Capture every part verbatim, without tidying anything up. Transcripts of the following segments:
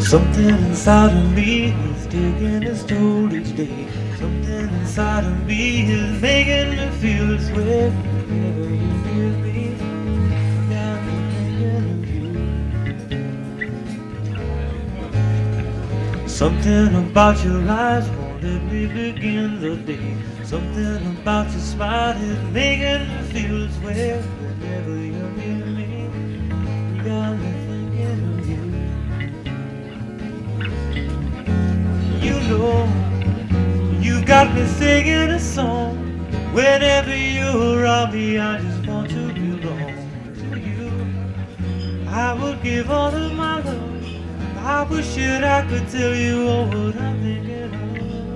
Something inside of me is taking its toll each day. Something inside of me is making me feel this way. Whenever you give me, got me thinking of you. Something about your eyes won't let me begin the day. Something about your smile is making me feel this way. Whenever you're near me, got me thinking of you. You know, you got me singing a song. Whenever you're around me, I just want to belong to you. I would give all of my love. I wish that I could tell you all what I'm thinking of.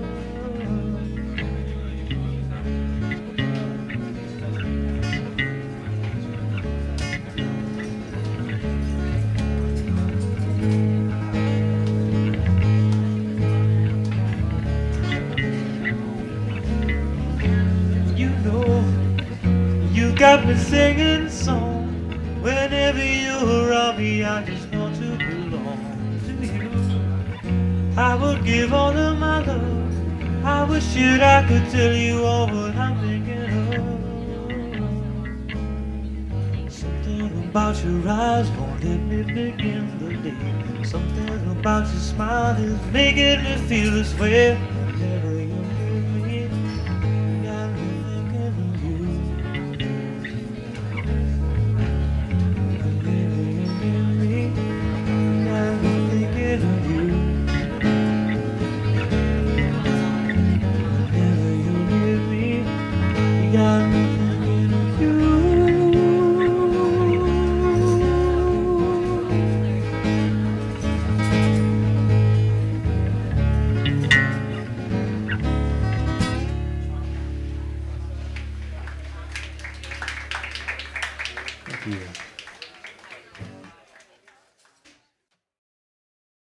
You know, you got me singing a song. Whenever you're around me, I just want to belong to you. I would give all of my love. I wish that I could tell you all what I'm thinking of. Something about your eyes won't let me begin the day. Something about your smile is making me feel this way. Whenever you're with me, got me thinking of you. Whenever you're with me, got me thinking of you. Whenever you're with me, got me thinking of you. Thank you.